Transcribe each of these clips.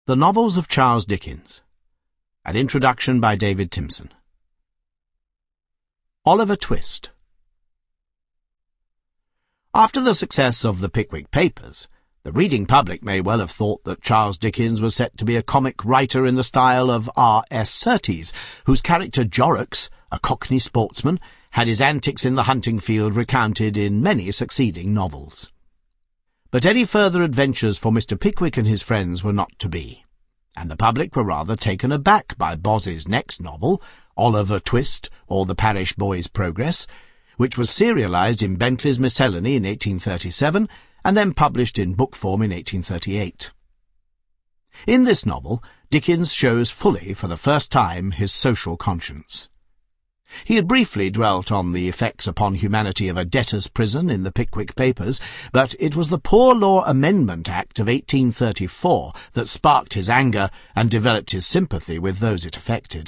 The Novels of Charles Dickens. An introduction by David Timson. Oliver Twist. After the success of the Pickwick Papers, the reading public may well have thought that Charles Dickens was set to be a comic writer in the style of R.S. Surtees, whose character Jorrocks, a Cockney sportsman, had his antics in the hunting field recounted in many succeeding novels. But any further adventures for Mr. Pickwick and his friends were not to be, and the public were rather taken aback by Boz's next novel, Oliver Twist, or The Parish Boy's Progress, which was serialised in Bentley's Miscellany in 1837 and then published in book form in 1838. In this novel, Dickens shows fully for the first time his social conscience. He had briefly dwelt on the effects upon humanity of a debtor's prison in the Pickwick Papers, but it was the Poor Law Amendment Act of 1834 that sparked his anger and developed his sympathy with those it affected.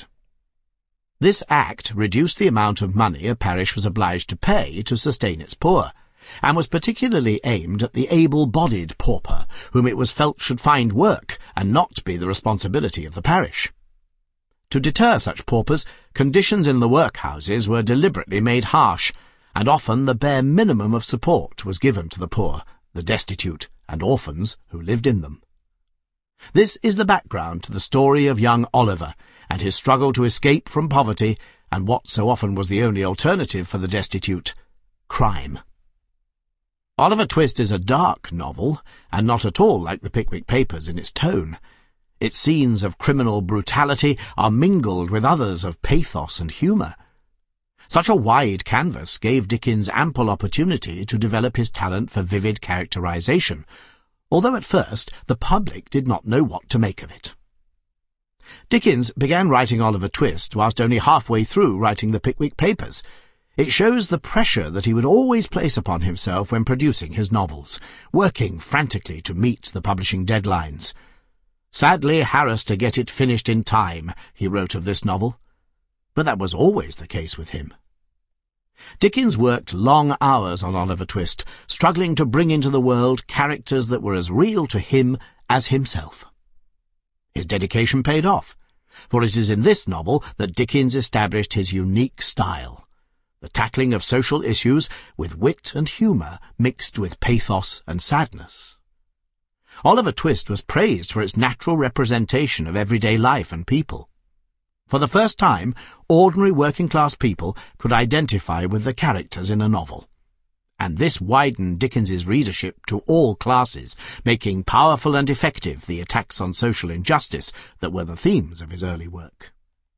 This act reduced the amount of money a parish was obliged to pay to sustain its poor, and was particularly aimed at the able-bodied pauper, whom it was felt should find work and not be the responsibility of the parish. To deter such paupers, conditions in the workhouses were deliberately made harsh, and often the bare minimum of support was given to the poor, the destitute, and orphans who lived in them. This is the background to the story of young Oliver, and his struggle to escape from poverty, and what so often was the only alternative for the destitute, crime. Oliver Twist is a dark novel, and not at all like the Pickwick Papers in its tone. Its scenes of criminal brutality are mingled with others of pathos and humour. Such a wide canvas gave Dickens ample opportunity to develop his talent for vivid characterisation, although at first the public did not know what to make of it. Dickens began writing Oliver Twist whilst only halfway through writing the Pickwick Papers. It shows the pressure that he would always place upon himself when producing his novels, working frantically to meet the publishing deadlines. "Sadly harassed to get it finished in time," he wrote of this novel. But that was always the case with him. Dickens worked long hours on Oliver Twist, struggling to bring into the world characters that were as real to him as himself. His dedication paid off, for it is in this novel that Dickens established his unique style, the tackling of social issues with wit and humour mixed with pathos and sadness. Oliver Twist was praised for its natural representation of everyday life and people. For the first time, ordinary working-class people could identify with the characters in a novel. And this widened Dickens's readership to all classes, making powerful and effective the attacks on social injustice that were the themes of his early work.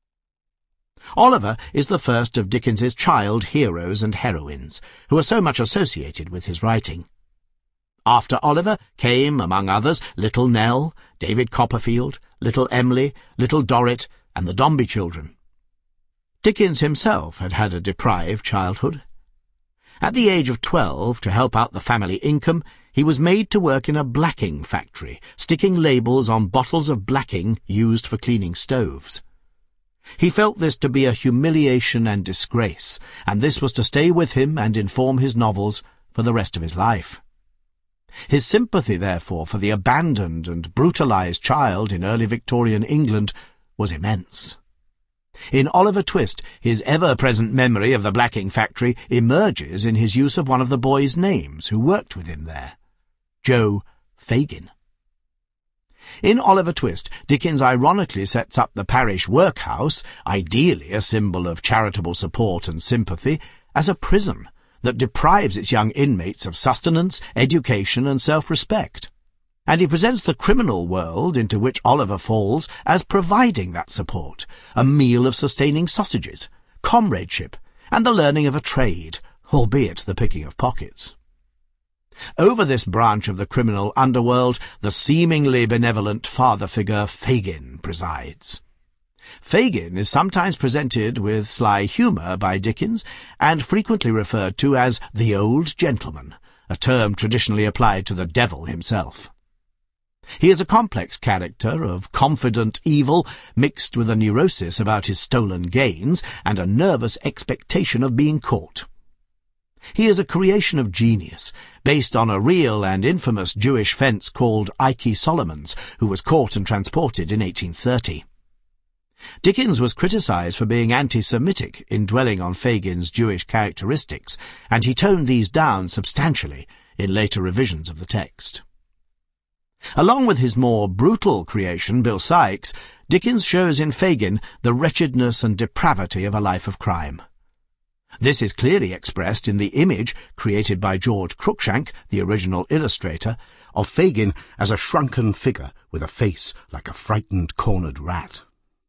Oliver is the first of Dickens's child heroes and heroines, who are so much associated with his writing. After Oliver came, among others, Little Nell, David Copperfield, Little Emily, Little Dorrit, and the Dombey children. Dickens himself had had a deprived childhood. At the age of 12, to help out the family income, he was made to work in a blacking factory, sticking labels on bottles of blacking used for cleaning stoves. He felt this to be a humiliation and disgrace, and this was to stay with him and inform his novels for the rest of his life. His sympathy, therefore, for the abandoned and brutalized child in early Victorian England was immense. In Oliver Twist, his ever-present memory of the blacking factory emerges in his use of one of the boys' names who worked with him there, Joe Fagin. In Oliver Twist, Dickens ironically sets up the parish workhouse, ideally a symbol of charitable support and sympathy, as a prison that deprives its young inmates of sustenance, education, and self-respect. And he presents the criminal world into which Oliver falls as providing that support, a meal of sustaining sausages, comradeship, and the learning of a trade, albeit the picking of pockets. Over this branch of the criminal underworld, the seemingly benevolent father figure Fagin presides. Fagin is sometimes presented with sly humour by Dickens, and frequently referred to as the old gentleman, a term traditionally applied to the devil himself. He is a complex character of confident evil, mixed with a neurosis about his stolen gains and a nervous expectation of being caught. He is a creation of genius, based on a real and infamous Jewish fence called Ike Solomon's, who was caught and transported in 1830. Dickens was criticised for being anti-Semitic in dwelling on Fagin's Jewish characteristics, and he toned these down substantially in later revisions of the text. Along with his more brutal creation, Bill Sikes, Dickens shows in Fagin the wretchedness and depravity of a life of crime. This is clearly expressed in the image created by George Cruikshank, the original illustrator, of Fagin as a shrunken figure with a face like a frightened cornered rat.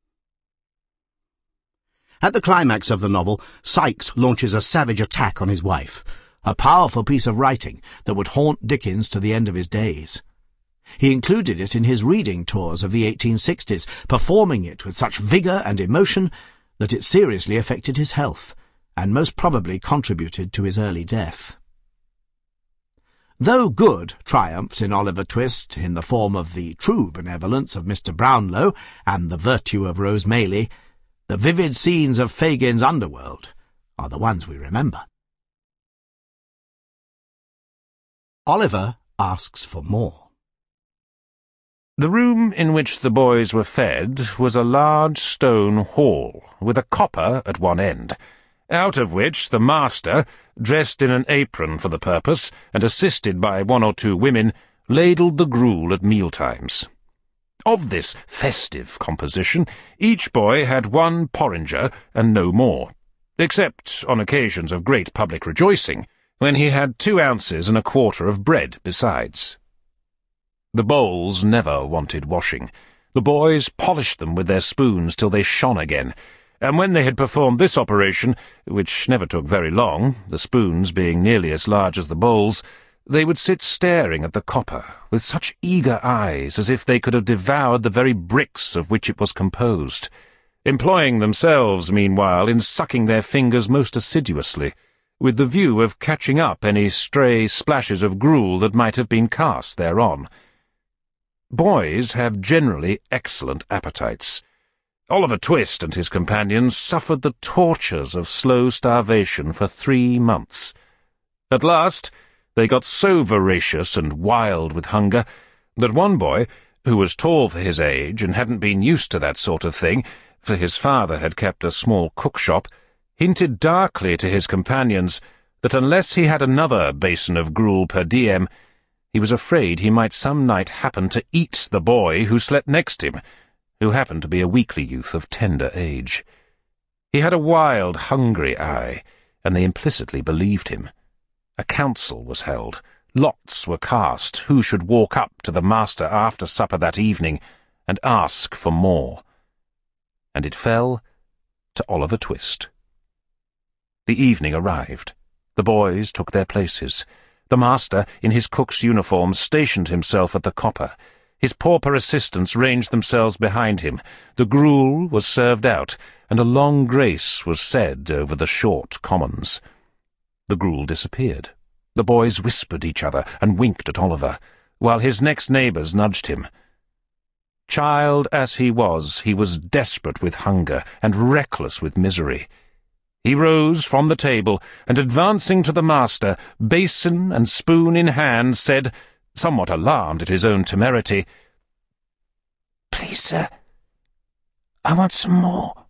At the climax of the novel, Sikes launches a savage attack on his wife, a powerful piece of writing that would haunt Dickens to the end of his days. He included it in his reading tours of the 1860s, performing it with such vigour and emotion that it seriously affected his health, and most probably contributed to his early death. Though good triumphs in Oliver Twist in the form of the true benevolence of Mr. Brownlow and the virtue of Rose Maylie, the vivid scenes of Fagin's underworld are the ones we remember. Oliver asks for more. The room in which the boys were fed was a large stone hall, with a copper at one end, out of which the master, dressed in an apron for the purpose, and assisted by one or two women, ladled the gruel at mealtimes. Of this festive composition, each boy had one porringer and no more, except on occasions of great public rejoicing, when he had 2 ounces and a quarter of bread besides. The bowls never wanted washing. The boys polished them with their spoons till they shone again, and when they had performed this operation, which never took very long, the spoons being nearly as large as the bowls, they would sit staring at the copper with such eager eyes as if they could have devoured the very bricks of which it was composed, employing themselves, meanwhile, in sucking their fingers most assiduously, with the view of catching up any stray splashes of gruel that might have been cast thereon. Boys have generally excellent appetites. Oliver Twist and his companions suffered the tortures of slow starvation for 3 months. At last, they got so voracious and wild with hunger that one boy, who was tall for his age and hadn't been used to that sort of thing, for his father had kept a small cook-shop, hinted darkly to his companions that unless he had another basin of gruel per diem, he was afraid he might some night happen to eat the boy who slept next him, who happened to be a weakly youth of tender age. He had a wild, hungry eye, and they implicitly believed him. A council was held. Lots were cast who should walk up to the master after supper that evening and ask for more. And it fell to Oliver Twist. The evening arrived. The boys took their places. The master, in his cook's uniform, stationed himself at the copper. His pauper assistants ranged themselves behind him. The gruel was served out, and a long grace was said over the short commons. The gruel disappeared. The boys whispered each other and winked at Oliver, while his next neighbours nudged him. Child as he was desperate with hunger and reckless with misery. He rose from the table, and advancing to the master, basin and spoon in hand, said, somewhat alarmed at his own temerity, "Please, sir, I want some more."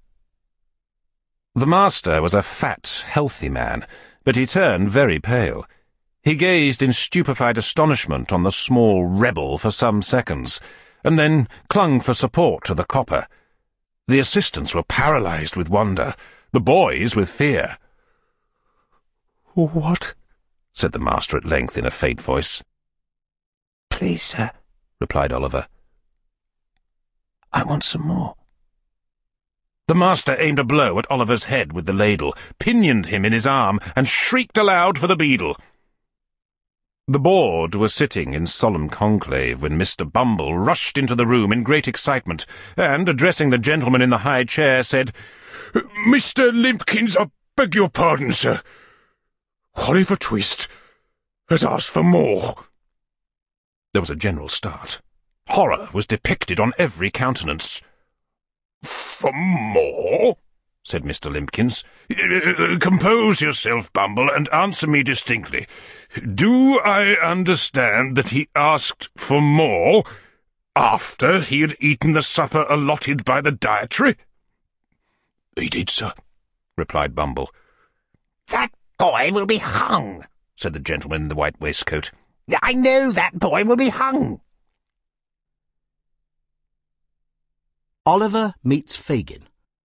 The master was a fat, healthy man, but he turned very pale. He gazed in stupefied astonishment on the small rebel for some seconds, and then clung for support to the copper. The assistants were paralysed with wonder, the boys with fear. "What?" said the master at length in a faint voice. "Please, sir," replied Oliver, "I want some more." The master aimed a blow at Oliver's head with the ladle, pinioned him in his arm, and shrieked aloud for the beadle. The board was sitting in solemn conclave when Mr. Bumble rushed into the room in great excitement, and, addressing the gentleman in the high chair, said, "Mr. Limpkins, I beg your pardon, sir. Oliver Twist has asked for more." There was a general start. Horror was depicted on every countenance. "For more?" said Mr. Limpkins. "Compose yourself, Bumble, and answer me distinctly. Do I understand that he asked for more after he had eaten the supper allotted by the dietary?" "He did, sir," replied Bumble. "That boy will be hung," said the gentleman in the white waistcoat. "I know that boy will be hung." Oliver meets Fagin.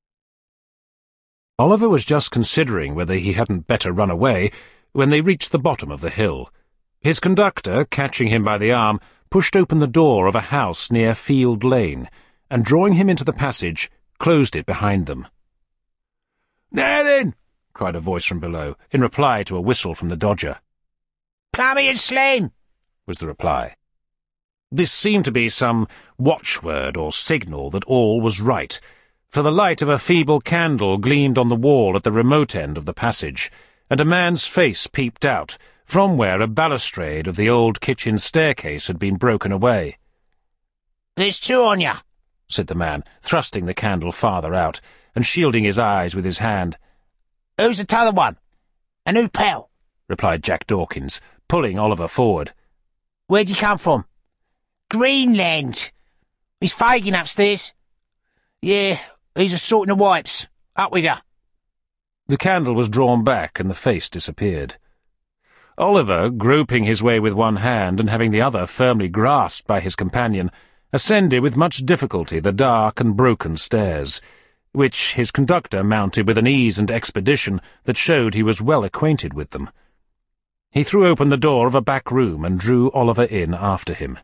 Oliver was just considering whether he hadn't better run away when they reached the bottom of the hill. His conductor, catching him by the arm, pushed open the door of a house near Field Lane, and drawing him into the passage, closed it behind them. "There then!" cried a voice from below, in reply to a whistle from the Dodger. "Plummy and slain," was the reply. This seemed to be some watchword or signal that all was right, for the light of a feeble candle gleamed on the wall at the remote end of the passage, and a man's face peeped out, from where a balustrade of the old kitchen staircase had been broken away. "There's two on ya," said the man, thrusting the candle farther out, and shielding his eyes with his hand. "Who's the t'other one? And who pal?" replied Jack Dawkins, pulling Oliver forward. "Where'd you come from?" "Greenland. Is Fagin upstairs?" "Yeah, he's a-sorting the wipes. Up with ya." The candle was drawn back, and the face disappeared. Oliver, groping his way with one hand and having the other firmly grasped by his companion, ascended with much difficulty the dark and broken stairs, which his conductor mounted with an ease and expedition that showed he was well acquainted with them. He threw open the door of a back room and drew Oliver in after him.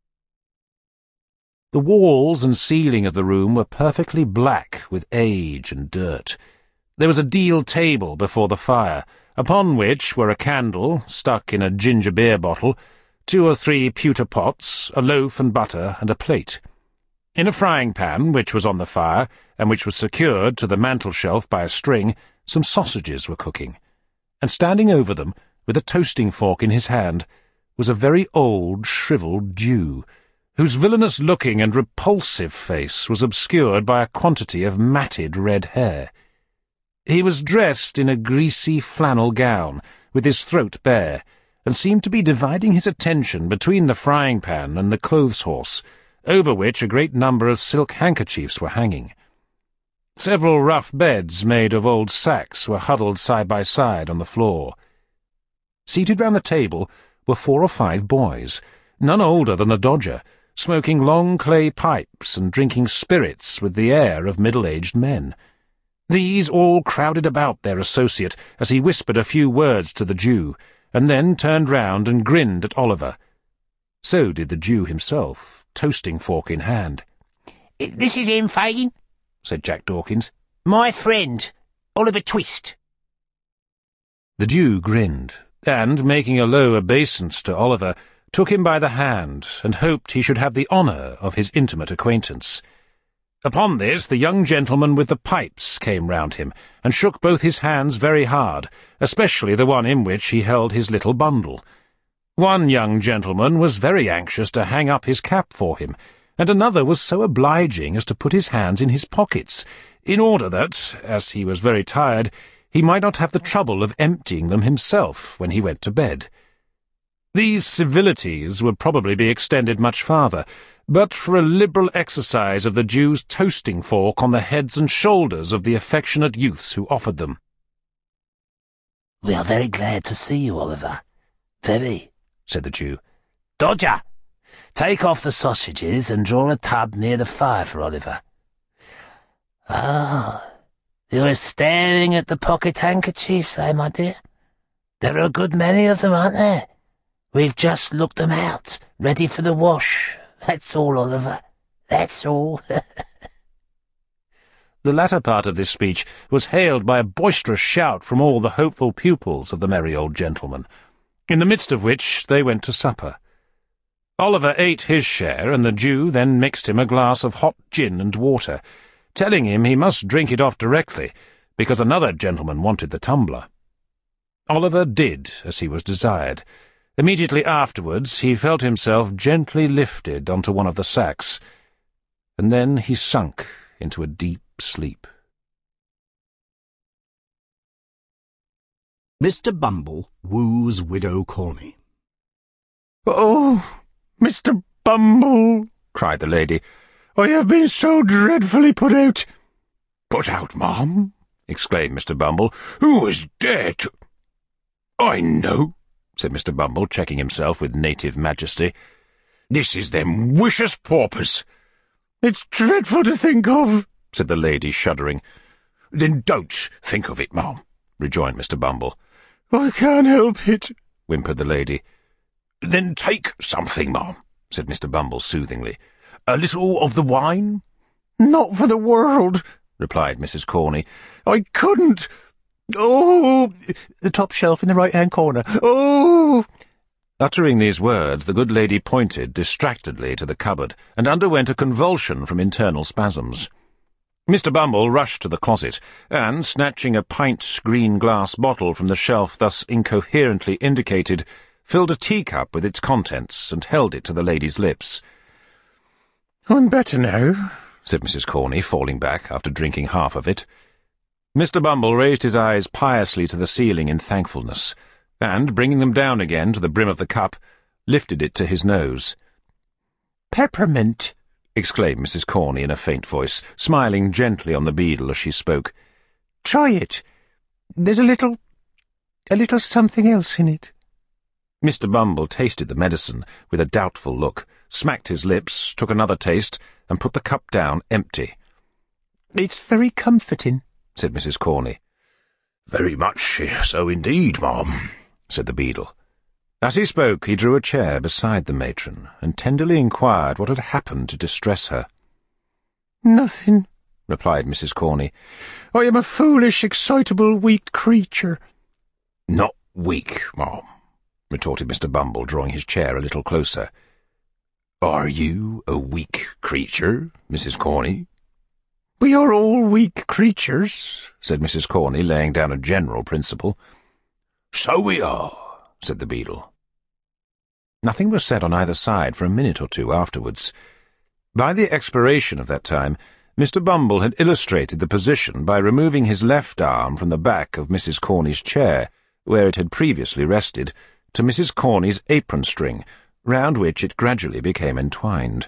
The walls and ceiling of the room were perfectly black with age and dirt. There was a deal table before the fire, upon which were a candle, stuck in a ginger beer bottle, 2 or 3 pewter pots, a loaf and butter, and a plate. In a frying-pan, which was on the fire, and which was secured to the mantel-shelf by a string, some sausages were cooking, and standing over them, with a toasting fork in his hand, was a very old, shrivelled Jew, whose villainous-looking and repulsive face was obscured by a quantity of matted red hair. He was dressed in a greasy flannel gown, with his throat bare, and seemed to be dividing his attention between the frying-pan and the clothes-horse, over which a great number of silk handkerchiefs were hanging. Several rough beds made of old sacks were huddled side by side on the floor. Seated round the table were 4 or 5 boys, none older than the Dodger, smoking long clay pipes and drinking spirits with the air of middle-aged men. These all crowded about their associate as he whispered a few words to the Jew, and then turned round and grinned at Oliver. So did the Jew himself, toasting fork in hand. "This is him, Fagin," said Jack Dawkins. "My friend, Oliver Twist." The Jew grinned, and, making a low obeisance to Oliver, took him by the hand, and hoped he should have the honour of his intimate acquaintance. Upon this, the young gentleman with the pipes came round him, and shook both his hands very hard, especially the one in which he held his little bundle. One young gentleman was very anxious to hang up his cap for him, and another was so obliging as to put his hands in his pockets, in order that, as he was very tired, he might not have the trouble of emptying them himself when he went to bed. These civilities would probably be extended much farther, but for a liberal exercise of the Jew's toasting fork on the heads and shoulders of the affectionate youths who offered them. "We are very glad to see you, Oliver. Very," said the Jew. "Dodger, take off the sausages and draw a tub near the fire for Oliver. Ah, you are staring at the pocket handkerchiefs, eh, my dear? There are a good many of them, aren't there? We've just looked them out, ready for the wash. That's all, Oliver. That's all." The latter part of this speech was hailed by a boisterous shout from all the hopeful pupils of the merry old gentleman, in the midst of which they went to supper. Oliver ate his share, and the Jew then mixed him a glass of hot gin and water, telling him he must drink it off directly, because another gentleman wanted the tumbler. Oliver did as he was desired. Immediately afterwards he felt himself gently lifted onto one of the sacks, and then he sunk into a deep sleep. Mr. Bumble woos Widow Corney. "Oh, Mr. Bumble," cried the lady, "I have been so dreadfully put out." "Put out, ma'am?" exclaimed Mr. Bumble. "Who has dared to—" "I know," said Mr. Bumble, checking himself with native majesty. "This is them wicious paupers." "It's dreadful to think of," said the lady, shuddering. "Then don't think of it, ma'am," rejoined Mr. Bumble. "I can't help it," whimpered the lady. "Then take something, ma'am," said Mr. Bumble soothingly. "A little of the wine?" "Not for the world," replied Mrs. Corney. "I couldn't. Oh, the top shelf in the right-hand corner. Oh!" Uttering these words, the good lady pointed distractedly to the cupboard, and underwent a convulsion from internal spasms. Mr. Bumble rushed to the closet, and, snatching a pint green glass bottle from the shelf thus incoherently indicated, filled a teacup with its contents, and held it to the lady's lips. "I'm better now," said Mrs. Corney, falling back after drinking half of it. Mr. Bumble raised his eyes piously to the ceiling in thankfulness, and, bringing them down again to the brim of the cup, lifted it to his nose. "Peppermint!" exclaimed Mrs. Corney in a faint voice, smiling gently on the beadle as she spoke. "Try it. There's a little something else in it." Mr. Bumble tasted the medicine with a doubtful look, smacked his lips, took another taste, and put the cup down empty. "It's very comforting," said Mrs. Corney. "Very much so indeed, ma'am," said the beadle. As he spoke, he drew a chair beside the matron, and tenderly inquired what had happened to distress her. "Nothing," replied Mrs. Corney. "I am a foolish, excitable, weak creature." "Not weak, ma'am," retorted Mr. Bumble, drawing his chair a little closer. "Are you a weak creature, Mrs. Corney?" "We are all weak creatures," said Mrs. Corney, laying down a general principle. "So we are," said the beadle. Nothing was said on either side for a minute or two afterwards. By the expiration of that time, Mr. Bumble had illustrated the position by removing his left arm from the back of Mrs. Corney's chair, where it had previously rested, to Mrs. Corney's apron-string, round which it gradually became entwined.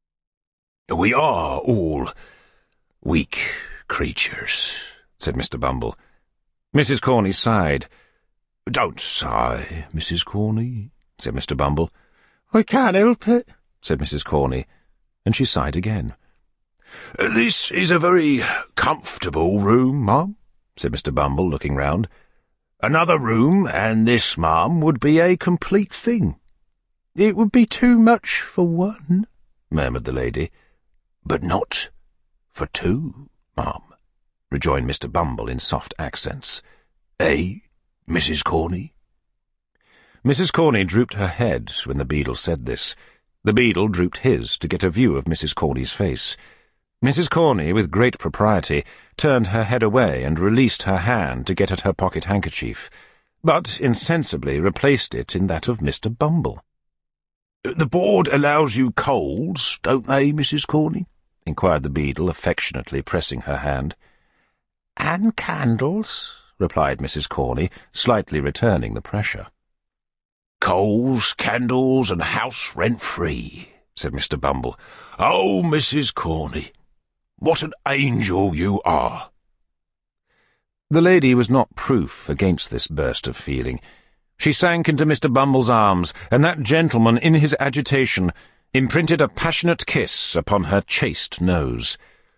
"We are all weak creatures," said Mr. Bumble. Mrs. Corney sighed. "Don't sigh, Mrs. Corney," said Mr. Bumble. "I can't help it," said Mrs. Corney, and she sighed again. "This is a very comfortable room, ma'am," said Mr. Bumble, looking round. "Another room, and this, ma'am, would be a complete thing." "It would be too much for one," murmured the lady. "But not for two, ma'am," rejoined Mr. Bumble in soft accents. "Eh, Mrs. Corney?" Mrs. Corney drooped her head when the beadle said this. The beadle drooped his to get a view of Mrs. Corney's face. Mrs. Corney, with great propriety, turned her head away and released her hand to get at her pocket-handkerchief, but insensibly replaced it in that of Mr. Bumble. "The board allows you coals, don't they, Mrs. Corney?" inquired the beadle, affectionately pressing her hand. "And candles," replied Mrs. Corney, slightly returning the pressure. "Coals, candles, and house rent-free," said Mr. Bumble. "Oh, Mrs. Corney, what an angel you are!" The lady was not proof against this burst of feeling. She sank into Mr. Bumble's arms, and that gentleman, in his agitation, imprinted a passionate kiss upon her chaste nose.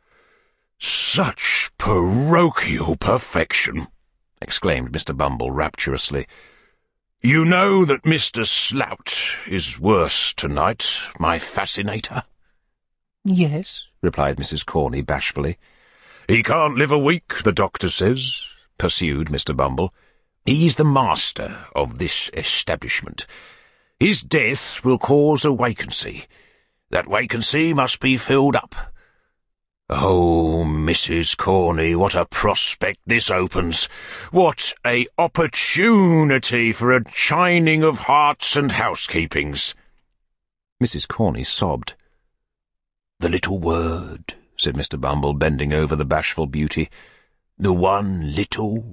"Such parochial perfection!" exclaimed Mr. Bumble rapturously. "You know that Mr. Slout is worse tonight, my fascinator?" "Yes," replied Mrs. Corney bashfully. "He can't live a week, the doctor says," pursued Mr. Bumble. "He's the master of this establishment. His death will cause a vacancy. That vacancy must be filled up. Oh, Mrs. Corney, what a prospect this opens! What a opportunity for a chining of hearts and housekeepings!" Mrs. Corney sobbed. "The little word," said Mr. Bumble, bending over the bashful beauty. The one little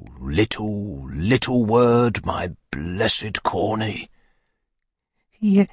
word, my blessed Corny. Yes,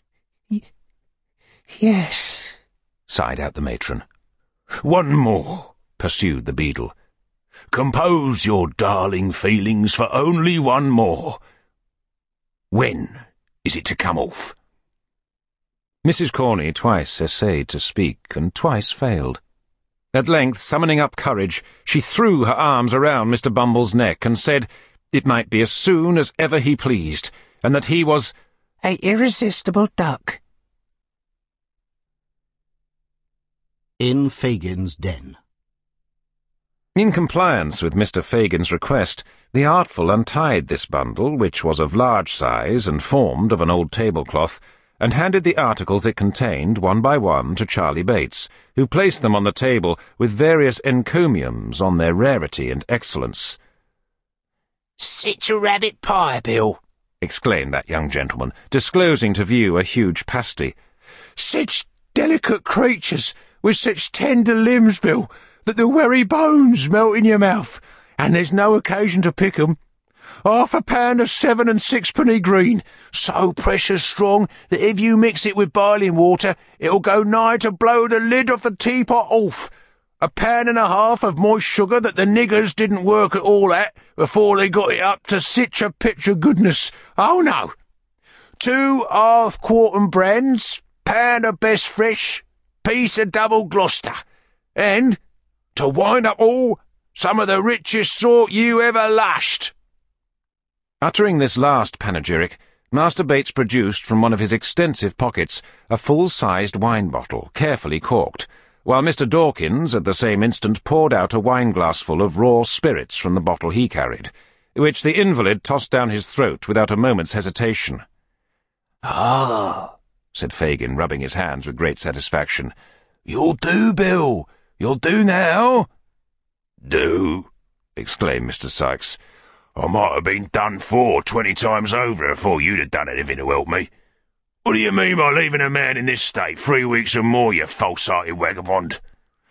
sighed out the matron. One more, pursued the beadle. Compose your darling feelings for only one more. When is it to come off? Mrs. Corney twice essayed to speak, and twice failed. At length, summoning up courage, she threw her arms around Mr. Bumble's neck and said it might be as soon as ever he pleased, and that he was a irresistible duck. In Fagin's den. In compliance with Mr. Fagin's request, the Artful untied this bundle, which was of large size and formed of an old tablecloth, and handed the articles it contained one by one to Charley Bates, who placed them on the table with various encomiums on their rarity and excellence. "Sich a rabbit pie, Bill," exclaimed that young gentleman, disclosing to view a huge pasty. "Sich delicate creatures, with such tender limbs, Bill, that the werry bones melt in your mouth, and there's no occasion to pick 'em. £half of 7 and 6 green, so precious strong that if you mix it with boiling water, it'll go nigh to blow the lid off the teapot off. £1.5 of moist sugar that the niggers didn't work at all at before they got it up to sich a pitch of goodness. Oh, no. 2 half-quartern brands, £1 of best fresh, piece of double Gloucester, and, to wind up all, some of the richest sort you ever lushed." Uttering this last panegyric, Master Bates produced from one of his extensive pockets a full-sized wine bottle, carefully corked, while Mr. Dawkins at the same instant poured out a wine-glassful of raw spirits from the bottle he carried, which the invalid tossed down his throat without a moment's hesitation. "Ah," said Fagin, rubbing his hands with great satisfaction. "You'll do, Bill. You'll do now." "Do?" exclaimed Mr. Sikes. "I might have been done for 20 times over before you'd have done anything to help me. What do you mean by leaving a man in this state 3 weeks or more, you false-hearted vagabond?"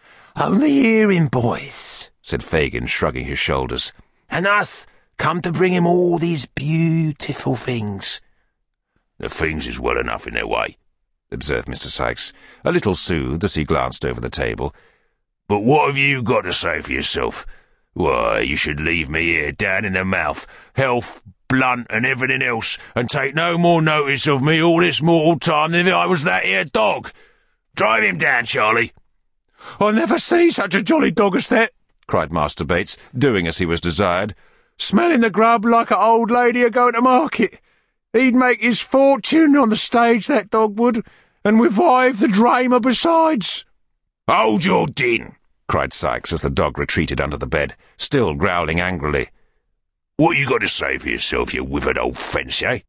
"Only hearing, boys," said Fagin, shrugging his shoulders. "And us come to bring him all these beautiful things." "The things is well enough in their way," observed Mr. Sikes, a little soothed as he glanced over the table. "But what have you got to say for yourself? Why, you should leave me here down in the mouth, health, blunt, and everything else, and take no more notice of me all this mortal time than if I was that here dog. Drive him down, Charley." "I never see such a jolly dog as that," cried Master Bates, doing as he was desired. "Smelling the grub like a old lady a-going to market. He'd make his fortune on the stage, that dog would, and revive the drama besides." "Hold your din!" cried Sikes as the dog retreated under the bed, still growling angrily. "What you got to say for yourself, you withered old fence, eh?"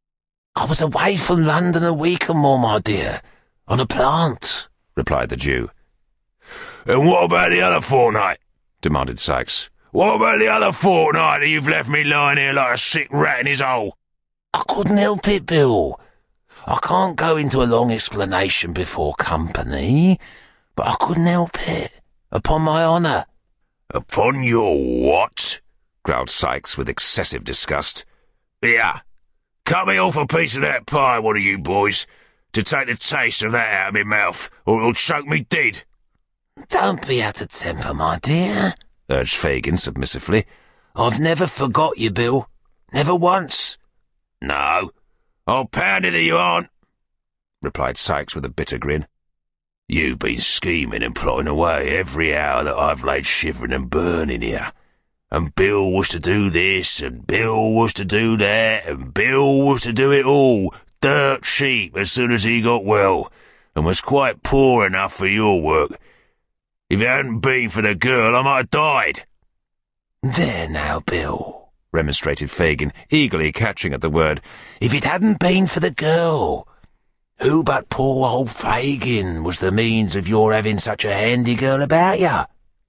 "I was away from London a week or more, my dear, on a plant," replied the Jew. "And what about the other fortnight?" demanded Sikes. "What about the other fortnight that you've left me lying here like a sick rat in his hole?" "I couldn't help it, Bill. I can't go into a long explanation before company, but I couldn't help it. Upon my honour." "Upon your what?" growled Sikes with excessive disgust. "Here, cut me off a piece of that pie, one of you boys, to take the taste of that out of my mouth, or it'll choke me dead." "Don't be out of temper, my dear," urged Fagin submissively. "I've never forgot you, Bill. Never once." "No, I'll pound it that you aren't," replied Sikes with a bitter grin. "You've been scheming and plotting away every hour that I've laid shivering and burning here. And Bill was to do this, and Bill was to do that, and Bill was to do it all, dirt cheap, as soon as he got well, and was quite poor enough for your work. If it hadn't been for the girl, I might have died." "There now, Bill," remonstrated Fagin, eagerly catching at the word. "If it hadn't been for the girl, who but poor old Fagin was the means of your having such a handy girl about you?"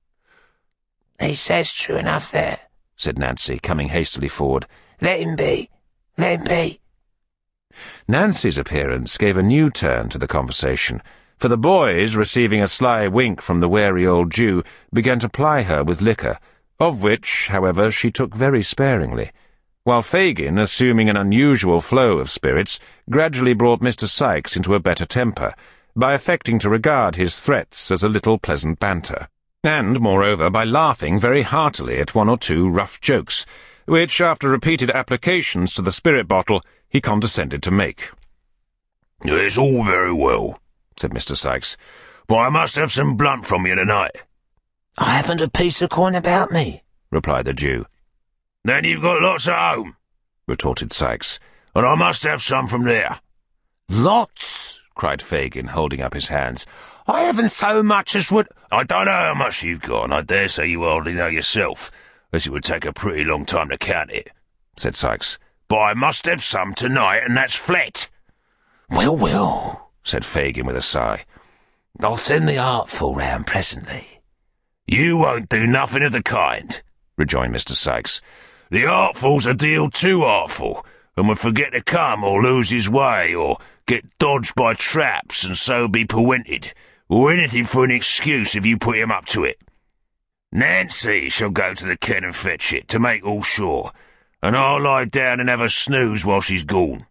"He says true enough there," said Nancy, coming hastily forward. "Let him be. Let him be." Nancy's appearance gave a new turn to the conversation, for the boys, receiving a sly wink from the wary old Jew, began to ply her with liquor, of which, however, she took very sparingly, while Fagin, assuming an unusual flow of spirits, gradually brought Mr. Sikes into a better temper, by affecting to regard his threats as a little pleasant banter, and, moreover, by laughing very heartily at one or two rough jokes, which, after repeated applications to the spirit bottle, he condescended to make. "It's all very well," said Mr. Sikes, "but I must have some blunt from you tonight." "I haven't a piece of coin about me," replied the Jew. "Then you've got lots at home," retorted Sikes, "and I must have some from there." "Lots!" cried Fagin, holding up his hands. "I haven't so much as would—" "I don't know how much you've got, and I dare say you hardly know yourself, as it would take a pretty long time to count it," said Sikes. "But I must have some tonight, and that's flat." "Well, well," said Fagin with a sigh. "I'll send the Artful round presently." "You won't do nothing of the kind," rejoined Mr. Sikes. "The Artful's a deal too artful, and would forget to come or lose his way or get dodged by traps and so be prewented, or anything for an excuse if you put him up to it. Nancy shall go to the ken and fetch it, to make all sure, and I'll lie down and have a snooze while she's gone."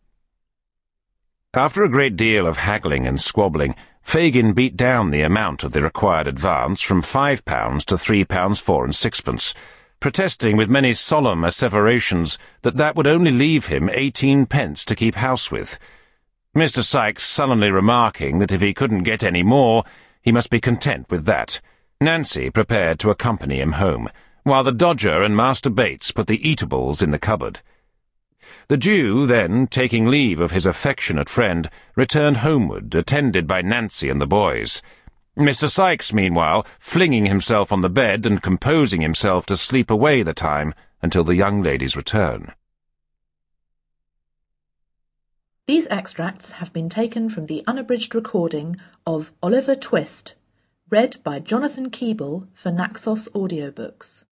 After a great deal of haggling and squabbling, Fagin beat down the amount of the required advance from £5 to £3 4 and sixpence, protesting with many solemn asseverations that would only leave him 18p to keep house with, Mr. Sikes sullenly remarking that if he couldn't get any more, he must be content with that. Nancy prepared to accompany him home, while the Dodger and Master Bates put the eatables in the cupboard. The Jew, then, taking leave of his affectionate friend, returned homeward, attended by Nancy and the boys. Mr. Sikes, meanwhile, flinging himself on the bed and composing himself to sleep away the time until the young lady's return. These extracts have been taken from the unabridged recording of Oliver Twist, read by Jonathan Keeble for Naxos Audiobooks.